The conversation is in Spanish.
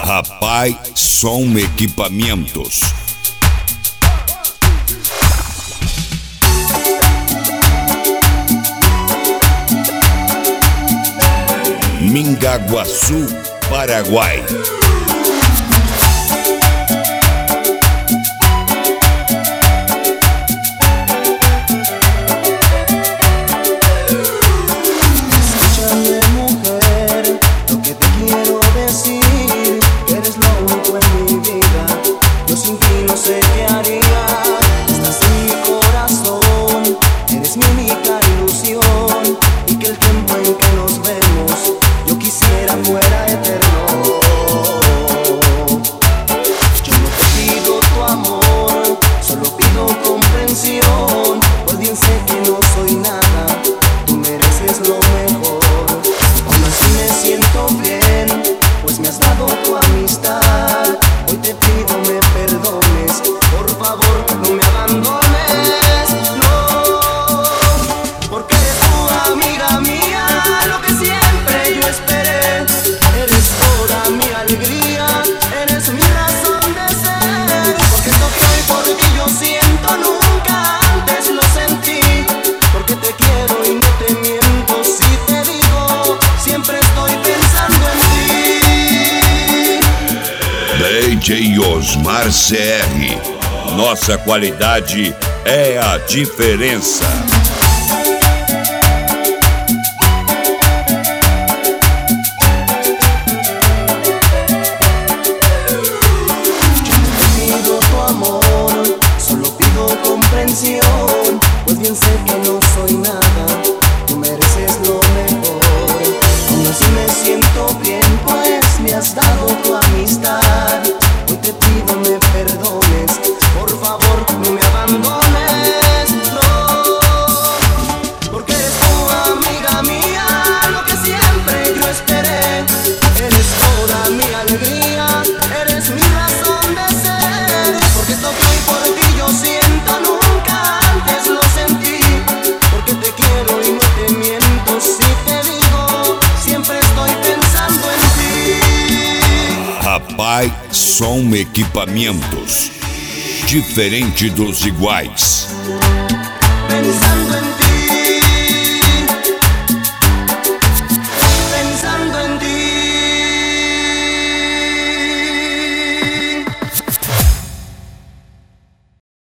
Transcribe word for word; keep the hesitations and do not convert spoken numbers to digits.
Rapaz, Som Equipamentos. Mingaguaçu, Paraguai. Pues bien sé que no soy nada, tú mereces lo mejor. Aún así me siento bien, pues me has dado tu amistad. Hoy te pido me perdones, por favor no me abandones, no. Porque eres tu amiga mía, lo que siempre yo esperé. Eres toda mi alegría, eres mi razón de ser. Porque esto que hoy por ti yo siento nunca antes lo sentí. Porque te quiero y no te miento si te digo, siempre estoy pensando en ti. D J Osmar C R. Nossa qualidade é a diferença. Pues bien sé que no soy nada, tú mereces lo mejor. Aún así me siento bien, pues me has dado tu amistad. Hoy te pido me perdones, por favor no me abandones, no. Porque eres tu amiga mía, lo que siempre yo esperé. Eres toda mi alegría, eres mi razón de ser. Porque esto que hoy por ti yo siento nunca antes lo sentí. Porque te quiero y no te miento si te digo, siempre estoy pensando en ti. Rapaz, Som Equipamentos. Diferente dos iguais.